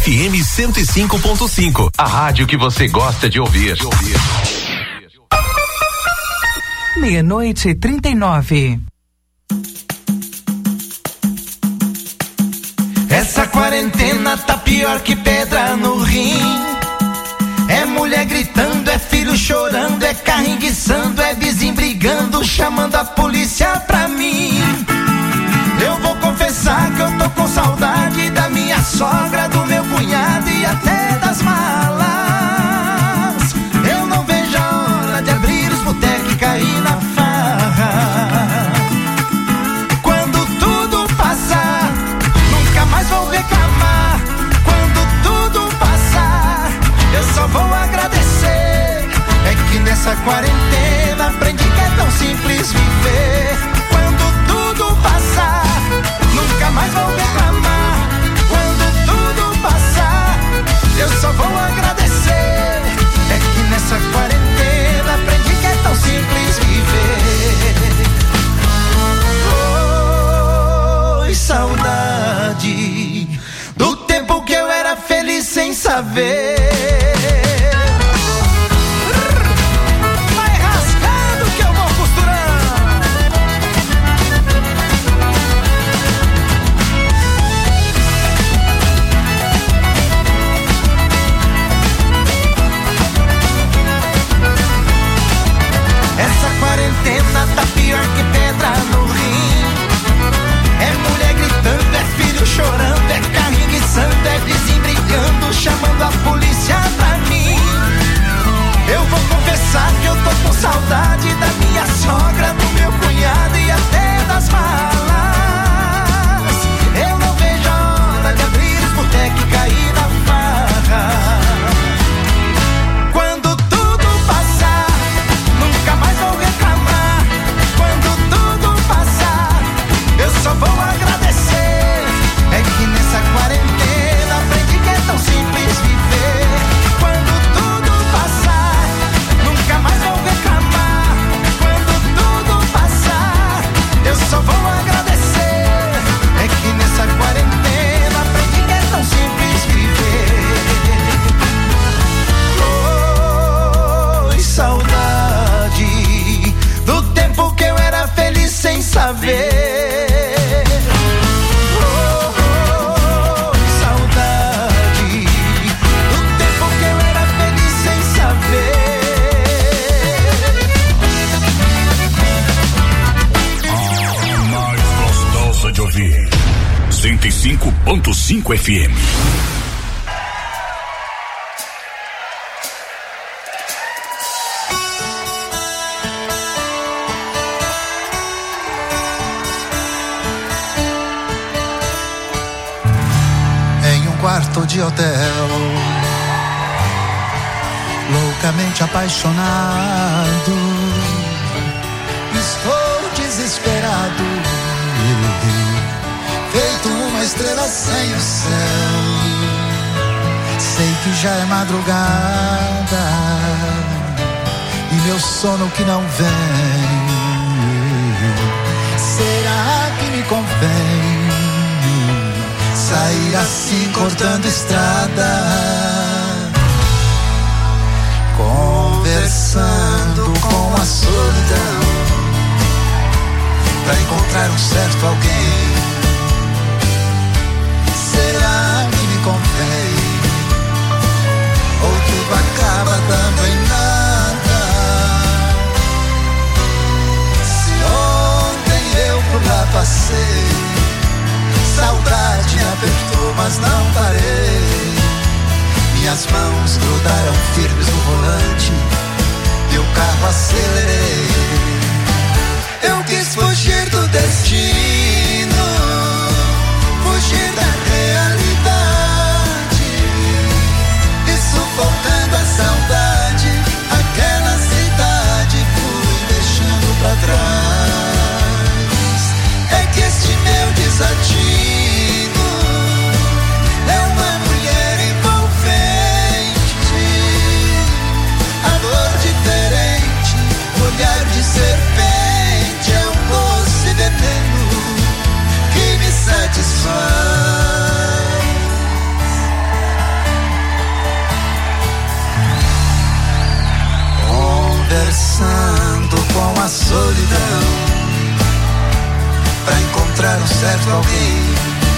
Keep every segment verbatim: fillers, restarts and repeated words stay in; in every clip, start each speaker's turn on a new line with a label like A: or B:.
A: F M cento e cinco ponto cinco. A rádio que você gosta de ouvir. De ouvir.
B: Meia-noite e trinta e nove.
C: Essa quarentena tá pior que pedra no rim. É mulher gritando, é filho chorando, é carro enguiçando, é vizinho brigando, chamando a polícia pra mim. Eu vou confessar que eu tô com saudade da minha sogra, do meu cunhado e até das malas. Eu não vejo a hora de abrir os botecos e cair na farra. Quando tudo passar, nunca mais vou reclamar. Quando tudo passar, eu só vou agradecer. É que nessa quarentena aprendi que é tão simples viver. Quando tudo passar, nunca mais vou reclamar. Quando tudo passar, eu só vou agradecer. É que nessa quarentena aprendi que é tão simples viver. Oi, saudade do tempo que eu era feliz sem saber. Tá pior que pedra no rim. É mulher gritando, é filho chorando, é carro enguiçando, é vizinho brigando, chamando a polícia pra mim. Eu vou confessar que eu tô com saudade da minha sogra, do meu cunhado e até das malas. Eu não vejo a hora de abrir os botecos e cair na farra. Quando tudo passar, nunca mais vou reclamar. Eu só vou agradecer. É que nessa quarentena aprendi que é tão simples viver. Quando tudo passar, nunca mais vou reclamar. Quando tudo passar, eu só vou agradecer. É que nessa quarentena aprendi que é tão simples viver. Oi, saudade do tempo que eu era feliz sem saber.
A: cento e cinco ponto cinco F M.
C: Em um quarto de hotel, loucamente apaixonado, estou desesperado, feito uma estrela sem o céu. Sei que já é madrugada e meu sono que não vem. Será que me convém sair assim cortando estrada, conversando com a solidão, pra encontrar um certo alguém? Será que me convém? Ou tudo acaba dando em nada? Se ontem eu por lá passei, saudade me apertou, mas não parei. Minhas mãos grudaram firmes no volante e o carro acelerei. Eu quis fugir do destino, conversando com a solidão pra encontrar um certo alguém.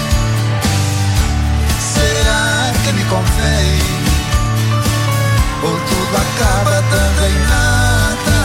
C: Será que me convém? Ou tudo acaba dando em nada?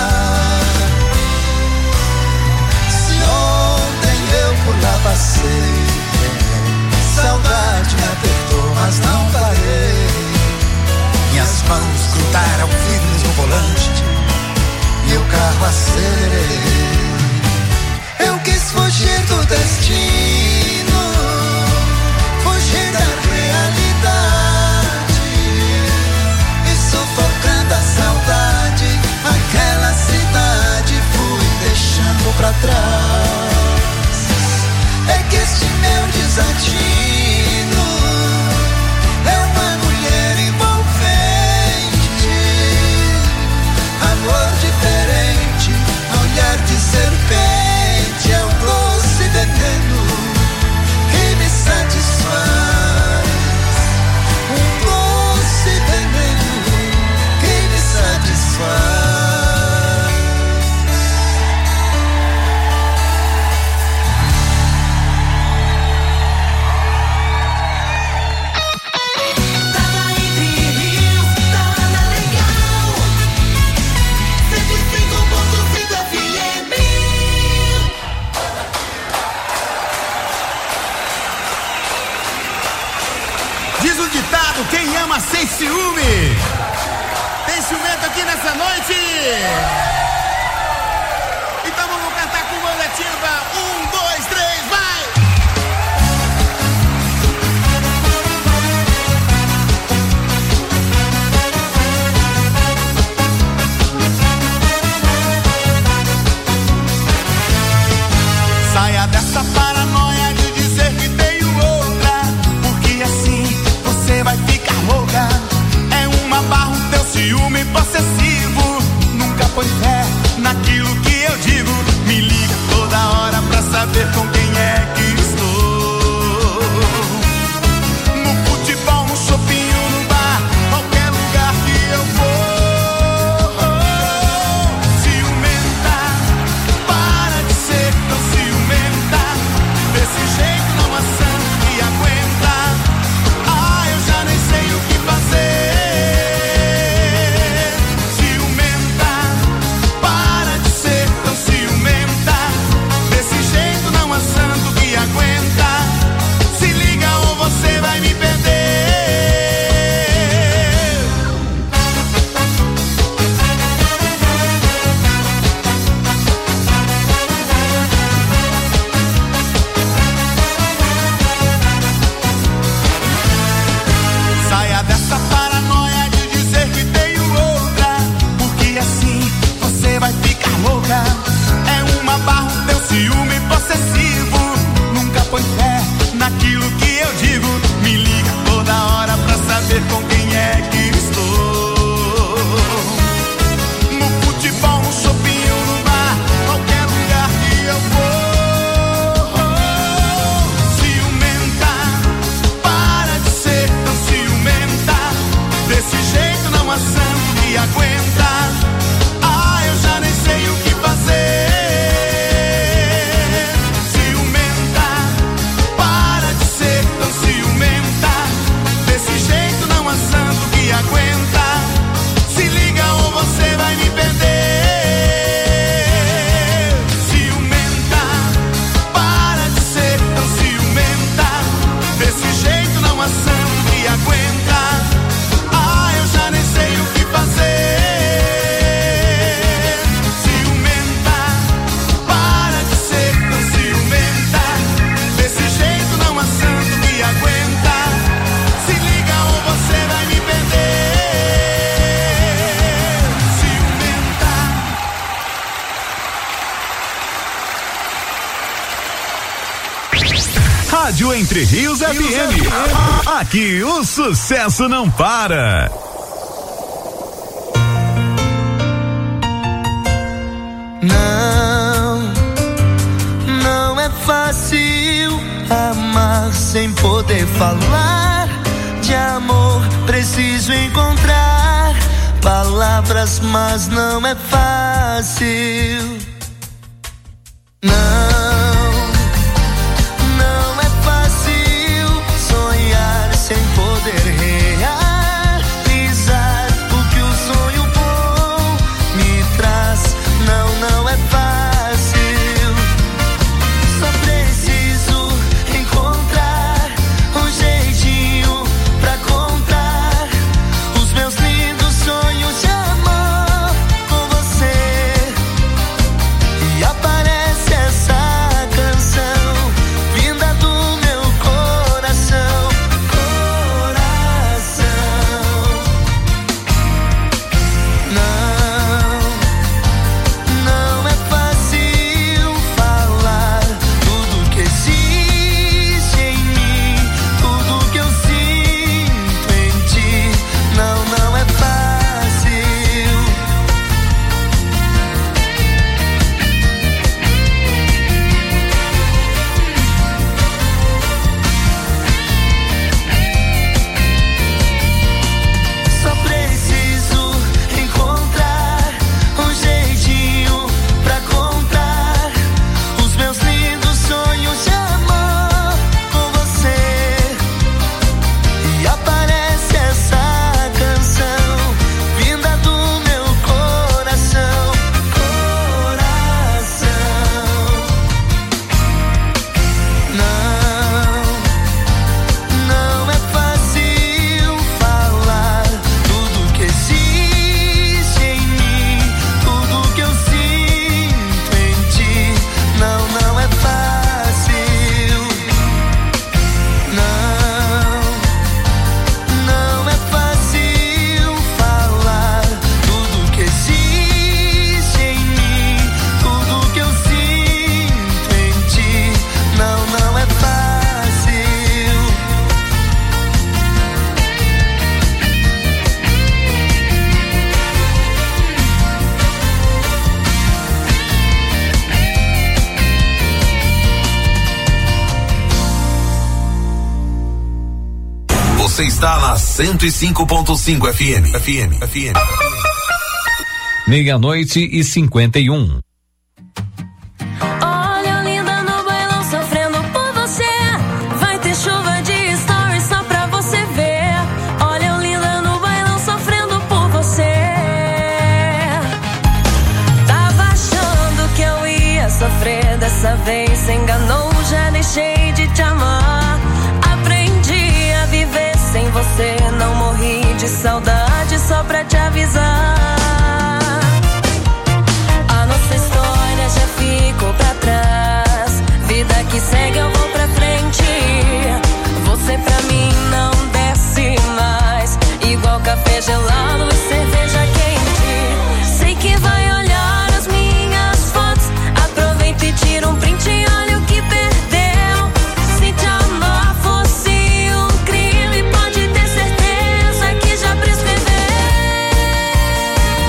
C: Se ontem eu por lá passei, saudade me apertou, mas não parei. Minhas mãos grudaram firmes no volante e o carro acelerei. Eu quis fugir do destino, fugir da realidade, e sufocando a saudade, aquela cidade fui deixando pra trás. É que este meu desatino é uma mulher envolvente, amor diferente, olhar de serpente, é um doce veneno que me satisfaz. Um doce veneno que me satisfaz.
D: Quem ama sem ciúme? Tem ciumento aqui nessa noite? Então vamos cantar com banda ativa. Um, dois, três, vai! Saia dessa paranoia de dizer que tenho outra, porque assim você vai ficar louca. É uma barra o teu ciúme possessivo. Nunca põe fé naquilo que eu digo. Me liga toda hora pra saber com quem é que estou. No futebol, no shopping ou no bar, qualquer lugar que eu for. Ciumenta, para de ser tão ciumenta. Desse jeito não há santo que aguenta. Ah, eu já nem sei o que fazer. Ciumenta, para de ser tão ciumenta. Desse jeito não há santo que aguenta. Se liga ou você vai me perder. Saia dessa paranoia de dizer que tenho outra, porque assim você vai ficar louca. É uma barra o teu ciúme possessivo. Nunca põe fé naquilo que eu digo. Me liga toda hora pra saber com quem é que estou. No futebol, no shopping ou no bar, qualquer lugar que eu for. Ciumenta, para de ser tão ciumenta. Desse jeito não há santo que aguenta. Ah, eu já nem sei o que fazer. Ciumenta, para de ser tão ciumenta. Desse jeito não há santo que aguenta. Se liga ou você vai me perder. Ciumenta, para de ser tão ciumenta. Desse jeito não há santo que aguenta. Ah, eu já nem sei o que fazer. Ciumenta, para de ser tão ciumenta. Desse jeito não há santo que aguenta. Se liga ou você vai me perder. Ciumenta.
A: Rádio Entre Rios F M. Aqui o sucesso não para.
C: Não, não é fácil amar sem poder falar de amor. Preciso encontrar palavras, mas não é fácil. Não, não é fácil sonhar sem poder realizar o que o sonho bom me traz. Não, não é fácil. Só preciso encontrar um jeitinho pra contar os meus lindos sonhos de amor com você. E aparece essa canção vinda do meu coração, coração. Não, não é fácil falar tudo que existe em mim, tudo que eu sinto em ti. Não, não é fácil. Só preciso encontrar um jeitinho pra contar os meus lindos sonhos de amor com você. E aparece essa canção vinda do meu coração, coração. Não, não é fácil falar tudo que existe em mim, tudo que eu sinto em ti. Não, não é fácil. Não, não é fácil falar tudo que existe em mim, tudo que eu sinto em ti. Não, não é fácil.
A: Você está na cento e cinco ponto cinco F M. F M, F M.
E: Meia-noite e cinquenta e um.
F: Olha, linda no bailão sofrendo por você. Vai ter chuva de stories só pra você ver. Olha, linda no bailão sofrendo por você. Tava achando que eu ia sofrer, dessa vez se enganou. Já deixei de te amar. Aprendi a viver sem você. Não morri de saudade, só pra te avisar. A nossa história já ficou pra trás. Vida que segue, eu vou pra frente. Você pra mim não desce mais. Igual café gelado e cerveja quente. Sei que vai olhar as minhas fotos. Aproveita e tira um print e olha o que perdeu. Se te amar fosse um crime, pode ter certeza que já prescreveu.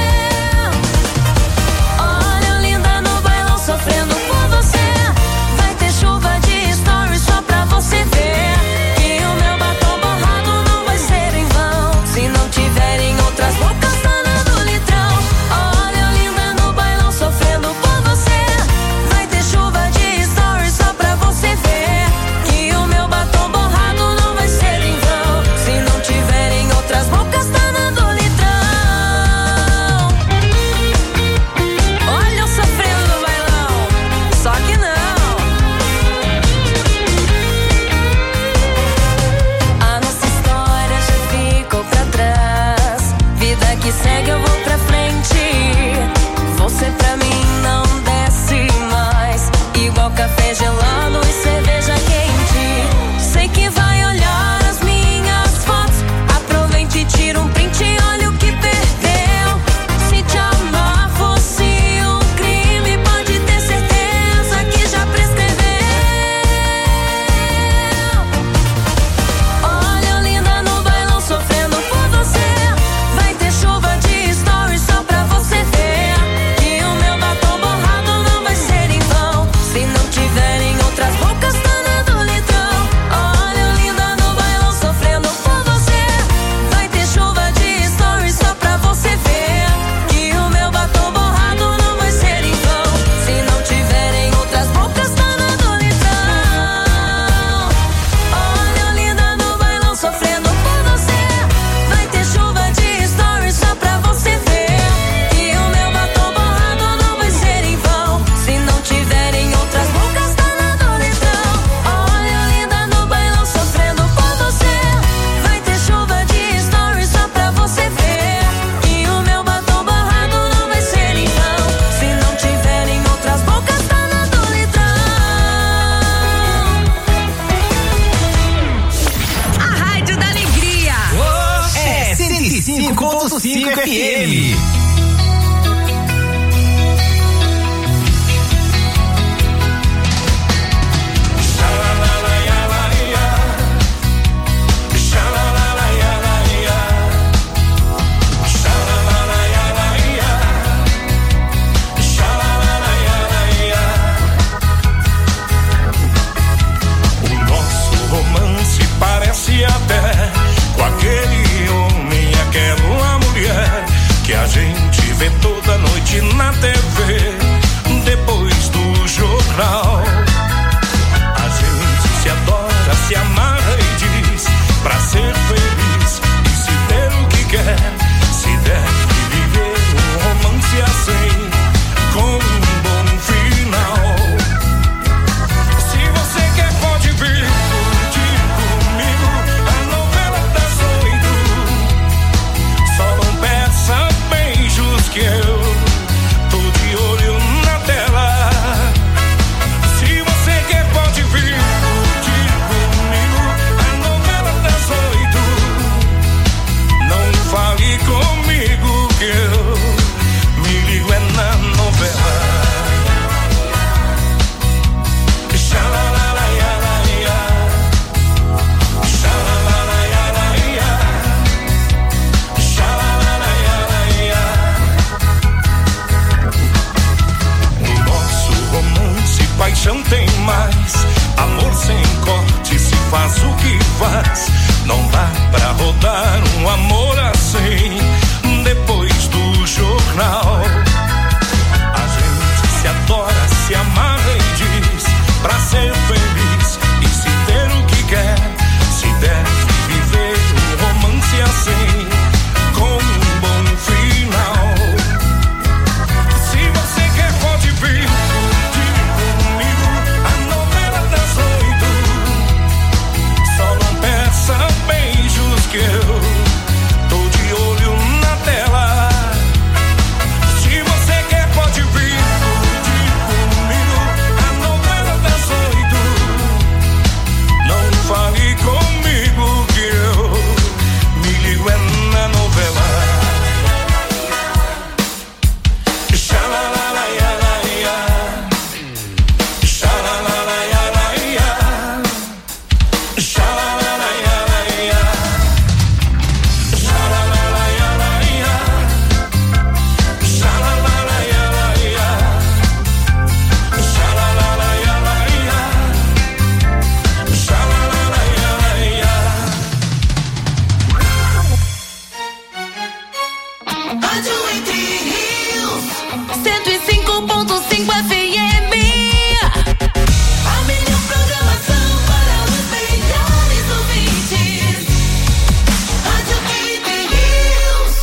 G: noite na T V, depois do jornal. A gente se adora, se amarra e diz pra ser feliz e se ter o que quer, se deve viver um romance assim, com um bom final. Se você quer pode vir curtir comigo a novela das oito. Só não peça beijos que eu tô de olho na tela. Se você quer pode vir curtir comigo a novela das oito. Não fale comigo que eu me ligo é na novela. No nosso romance paixão tem mais, amor sem corte se faz o que faz. Não dá pra rodar um amor assim, depois do jornal. A gente se adora, se amarra e diz pra ser feliz e se ter o que quer, se deve viver um romance assim, com um bom final. Se você quer pode vir curtir comigo a novela das oito. Só não peça beijos que eu tô de olho na tela. Se você quer pode vir curtir comigo a novela das oito. Não fale comigo que eu me ligo é na novela. Xalalalaialaia, xalalalaialaia, xalalalaialaia, xalalalaialaia, xalalalaialaia, xalalalaialaia, xalalalaialaia.
H: Rádio Entre Rios, cento e cinco ponto cinco F M. A melhor programação para os melhores ouvintes. Rádio Entre Rios.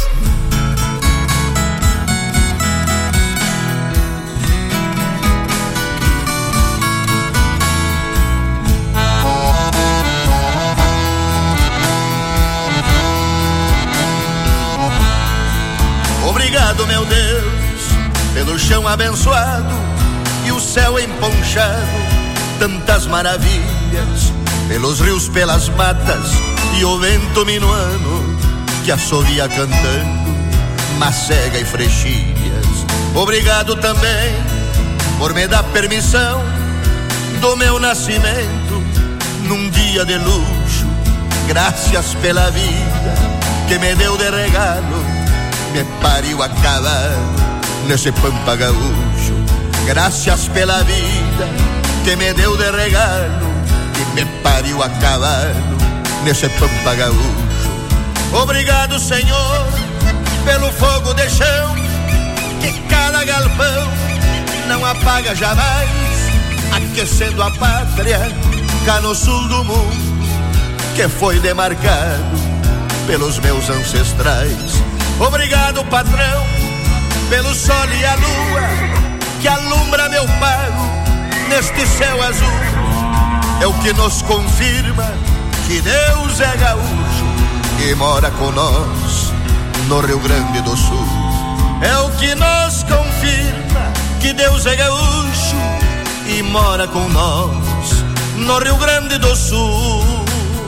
C: Obrigado, meu Deus, pelo chão abençoado e o céu emponchado, tantas maravilhas, pelos rios, pelas matas e o vento minuano que assovia cantando macega e frechilhas. Obrigado também por me dar permissão do meu nascimento num dia de luxo. Graças pela vida que me deu de regalo, me pariu a cavalo nesse pampa gaúcho. Graças pela vida que me deu de regalo, que me pariu a cavalo nesse pampa gaúcho. Obrigado, Senhor, pelo fogo de chão que cada galpão não apaga jamais, aquecendo a pátria cá no sul do mundo, que foi demarcado pelos meus ancestrais. Obrigado, patrão, pelo sol e a lua que alumbra meu pago neste céu azul. É o que nos confirma que Deus é gaúcho e mora com nós no Rio Grande do Sul. É o que nos confirma que Deus é gaúcho e mora com nós no Rio Grande do Sul.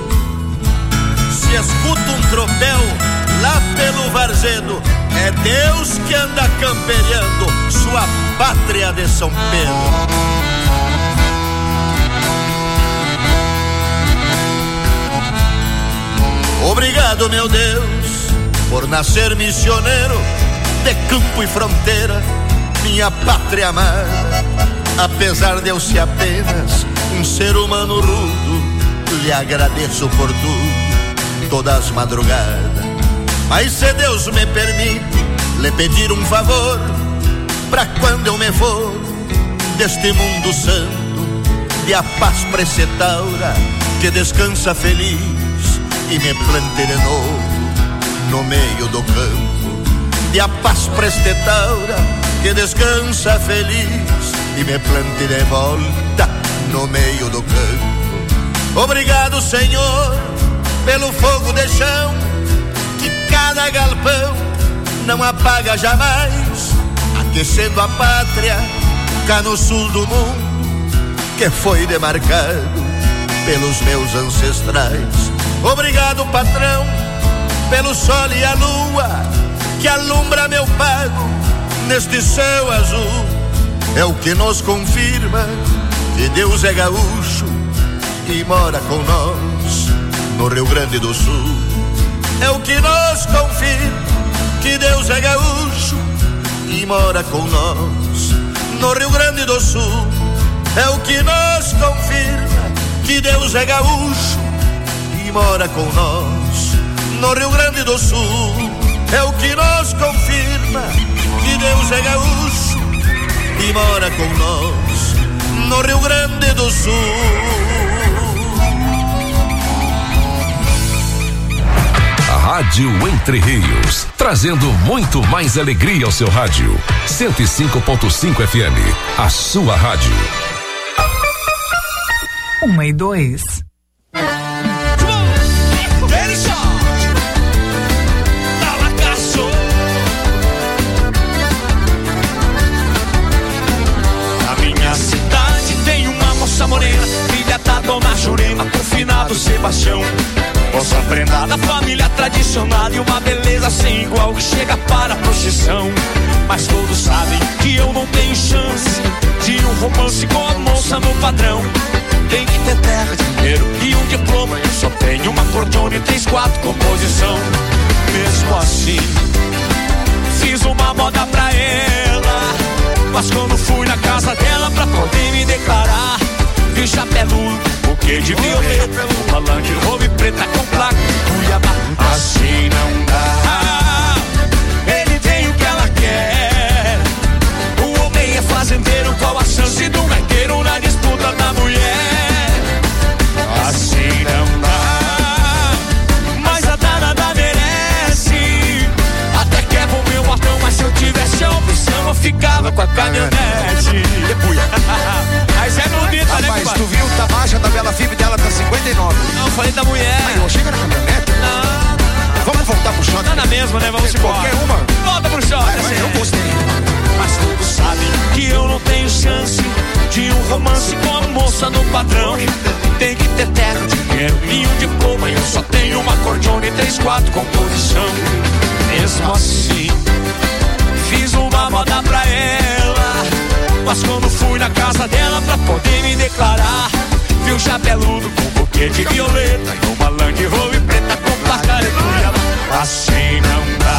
C: Se escuta um tropel lá pelo Varzedo, é Deus que anda camperiando sua pátria de São Pedro. Obrigado, meu Deus, por nascer missioneiro de campo e fronteira, minha pátria amada. Apesar de eu ser apenas um ser humano rudo, lhe agradeço por tudo, todas as madrugadas. Mas se Deus me permite lhe pedir um favor, pra quando eu me for deste mundo santo, de a paz precetaura, que descansa feliz e me plante de novo no meio do campo. De a paz prestetaura, que descansa feliz e me plante de volta no meio do campo. Obrigado, Senhor, pelo fogo de chão que cada galpão não apaga jamais, aquecendo a pátria cá no sul do mundo, que foi demarcado pelos meus ancestrais. Obrigado, patrão, pelo sol e a lua que alumbra meu pago neste céu azul. É o que nos confirma que Deus é gaúcho e mora com nós no Rio Grande do Sul. É o que nos confirma que Deus é gaúcho e mora com nós no Rio Grande do Sul. É o que nos confirma que Deus é gaúcho e mora com nós no Rio Grande do Sul. É o que nos confirma que Deus é gaúcho e mora com nós no Rio Grande do Sul.
E: Rádio Entre Rios, trazendo muito mais alegria ao seu rádio. cento e cinco ponto cinco F M, a sua rádio.
B: Uma e dois.
G: Na minha cidade tem uma moça morena, filha da dona Jurema, com finado Sebastião. Moça prendada, família tradicional e uma beleza sem igual que chega para a procissão. Mas todos sabem que eu não tenho chance de um romance com a moça no padrão. Tem que ter terra, dinheiro e um diploma. Eu só tenho uma acordeone e três, quatro composição. Mesmo assim, fiz uma moda pra ela. Mas quando fui na casa dela pra poder me declarar, vi chapéu, buquê de violeta, uma Land Rover preta com placa Cuiabá. Assim não dá. Ele tem o que ela quer. O homem é fazendeiro, qual a chance do gaiteiro na disputa da mulher? Assim não dá. Mas a danada merece. Até quebra o meu botão, mas se eu tivesse a opção eu ficava com a caminhonete. Mas é bonita, né,
I: rapaz, tu viu o tabaja da Bela Fib dela tá cinquenta e nove.
G: Não, eu falei da mulher.
I: Aí, eu chego na caminhonete.
G: Não.
I: Vamos voltar pro shot.
G: Tá na mesma, né? Vamos embora.
I: Qualquer uma.
G: Volta pro shot.
I: Vai, vai, eu gostei.
G: Mas todos sabem que eu não tenho chance de um romance com a moça no padrão. Tem que ter terra, dinheiro e um diploma. Eu só tenho uma acordeone e três, quatro composição. Mesmo assim, fiz uma moda pra ela. Mas quando fui na casa dela pra poder me declarar, vi um chapeludo com buquê de violeta e uma Land Rover preta com placa de Cuiabá. Assim não dá.